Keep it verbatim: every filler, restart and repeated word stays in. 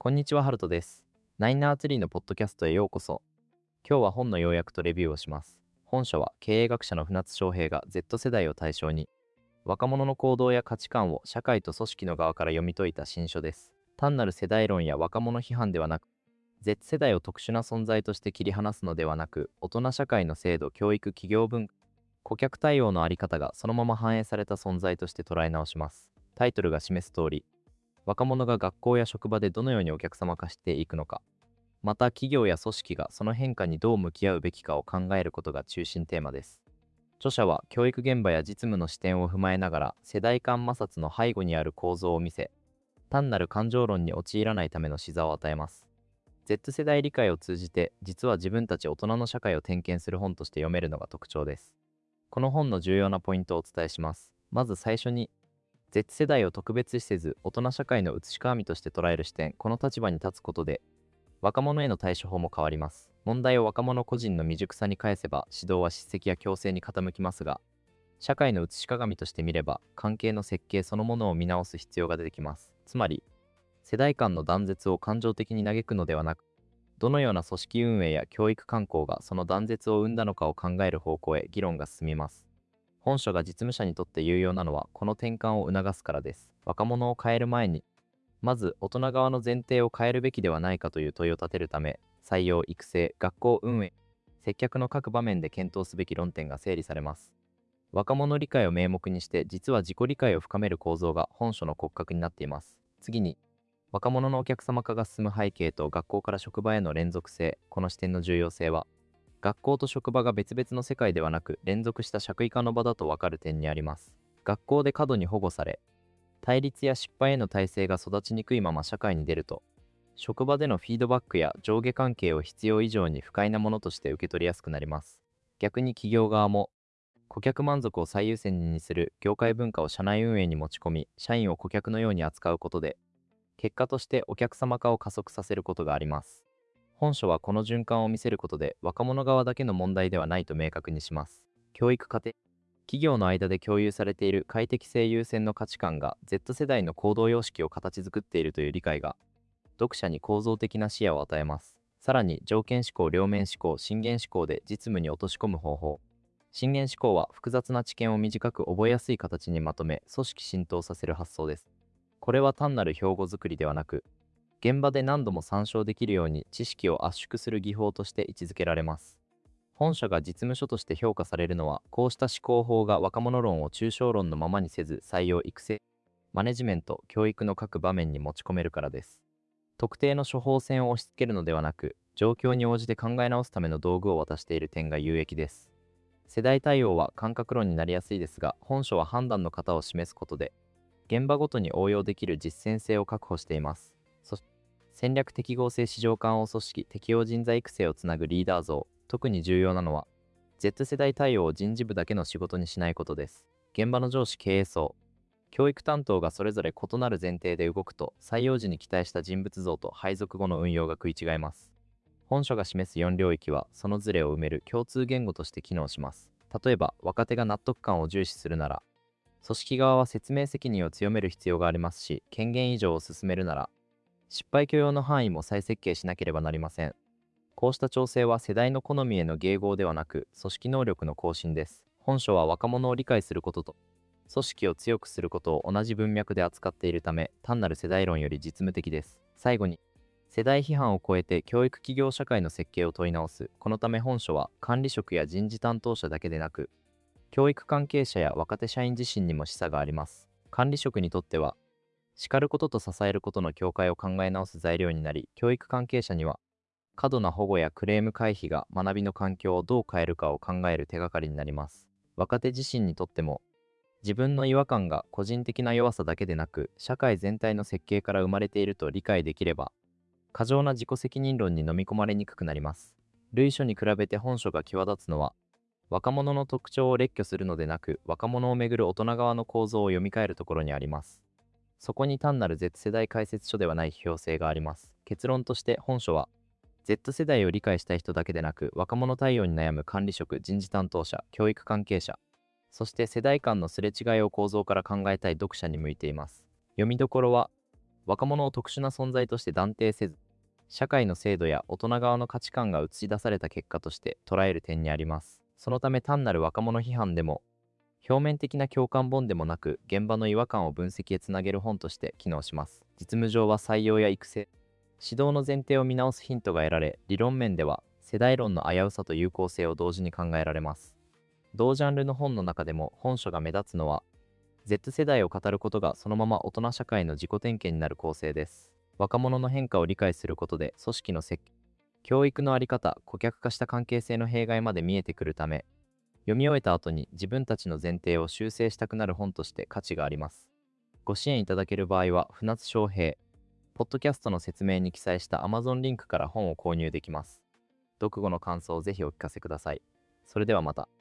こんにちは、ハルトです。ナインナーツリーのポッドキャストへようこそ。今日は本の要約とレビューをします。本書は経営学者の船津昌平が Z 世代を対象に、若者の行動や価値観を社会と組織の側から読み解いた新書です。単なる世代論や若者批判ではなく、Z 世代を特殊な存在として切り離すのではなく、大人社会の制度、教育、企業文化、顧客対応のあり方がそのまま反映された存在として捉え直します。タイトルが示す通り、若者が学校や職場でどのようにお客様化していくのか、また企業や組織がその変化にどう向き合うべきかを考えることが中心テーマです。著者は教育現場や実務の視点を踏まえながら世代間摩擦の背後にある構造を見せ、単なる感情論に陥らないための視座を与えます。Z 世代理解を通じて実は自分たち大人の社会を点検する本として読めるのが特徴です。この本の重要なポイントをお伝えします。まず最初に、Z 世代を特別視せず大人社会の写し鏡として捉える視点、この立場に立つことで若者への対処法も変わります。問題を若者個人の未熟さに返せば指導は叱責や強制に傾きますが、社会の写し鏡として見れば関係の設計そのものを見直す必要が出てきます。つまり世代間の断絶を感情的に嘆くのではなく、どのような組織運営や教育慣行がその断絶を生んだのかを考える方向へ議論が進みます。本書が実務者にとって有用なのはこの転換を促すからです。若者を変える前に、まず大人側の前提を変えるべきではないかという問いを立てるため、採用・育成、学校運営、接客の各場面で検討すべき論点が整理されます。若者理解を名目にして実は自己理解を深める構造が本書の骨格になっています。次に、若者のお客様化が進む背景と学校から職場への連続性、この視点の重要性は、学校と職場が別々の世界ではなく連続した社会化の場だと分かる点にあります。学校で過度に保護され、対立や失敗への体制が育ちにくいまま社会に出ると、職場でのフィードバックや上下関係を必要以上に不快なものとして受け取りやすくなります。逆に企業側も、顧客満足を最優先にする業界文化を社内運営に持ち込み、社員を顧客のように扱うことで、結果としてお客様化を加速させることがあります。本書はこの循環を見せることで若者側だけの問題ではないと明確にします。教育過程、企業の間で共有されている快適性優先の価値観が Z 世代の行動様式を形作っているという理解が読者に構造的な視野を与えます。さらに条件思考、両面思考、進言思考で実務に落とし込む方法。進言思考は複雑な知見を短く覚えやすい形にまとめ組織浸透させる発想です。これは単なる標語作りではなく、現場で何度も参照できるように知識を圧縮する技法として位置づけられます。本書が実務書として評価されるのは、こうした思考法が若者論を抽象論のままにせず採用・育成、マネジメント、教育の各場面に持ち込めるからです。特定の処方箋を押し付けるのではなく、状況に応じて考え直すための道具を渡している点が有益です。世代対応は感覚論になりやすいですが、本書は判断の型を示すことで、現場ごとに応用できる実践性を確保しています。そして、戦略適合性市場間を組織、適応人材育成をつなぐリーダー像、特に重要なのは、Z 世代対応を人事部だけの仕事にしないことです。現場の上司経営層、教育担当がそれぞれ異なる前提で動くと、採用時に期待した人物像と配属後の運用が食い違います。本書が示すよん領域は、そのズレを埋める共通言語として機能します。例えば、若手が納得感を重視するなら、組織側は説明責任を強める必要がありますし、権限移譲を進めるなら、失敗許容の範囲も再設計しなければなりません。こうした調整は世代の好みへの迎合ではなく、組織能力の更新です。本書は若者を理解することと、組織を強くすることを同じ文脈で扱っているため、単なる世代論より実務的です。最後に、世代批判を超えて教育企業社会の設計を問い直す。このため本書は管理職や人事担当者だけでなく、教育関係者や若手社員自身にも示唆があります。管理職にとっては、叱ることと支えることの境界を考え直す材料になり、教育関係者には、過度な保護やクレーム回避が学びの環境をどう変えるかを考える手がかりになります。若手自身にとっても、自分の違和感が個人的な弱さだけでなく、社会全体の設計から生まれていると理解できれば、過剰な自己責任論に飲み込まれにくくなります。類書に比べて本書が際立つのは、若者の特徴を列挙するのでなく、若者をめぐる大人側の構造を読み替えるところにあります。そこに単なる Z 世代解説書ではない批評性があります。結論として本書は、Z 世代を理解したい人だけでなく、若者対応に悩む管理職、人事担当者、教育関係者、そして世代間のすれ違いを構造から考えたい読者に向いています。読みどころは、 若者を特殊な存在として断定せず、社会の制度や大人側の価値観が映し出された結果として捉える点にあります。そのため単なる若者批判でも、表面的な共感本でもなく、現場の違和感を分析へつなげる本として機能します。実務上は採用や育成、指導の前提を見直すヒントが得られ、理論面では世代論の危うさと有効性を同時に考えられます。同ジャンルの本の中でも本書が目立つのは、Z 世代を語ることがそのまま大人社会の自己点検になる構成です。若者の変化を理解することで、組織の設計、教育の在り方、顧客化した関係性の弊害まで見えてくるため、読み終えた後に自分たちの前提を修正したくなる本として価値があります。ご支援いただける場合は、船津昌平、ポッドキャストの説明に記載した Amazon リンクから本を購入できます。読後の感想をぜひお聞かせください。それではまた。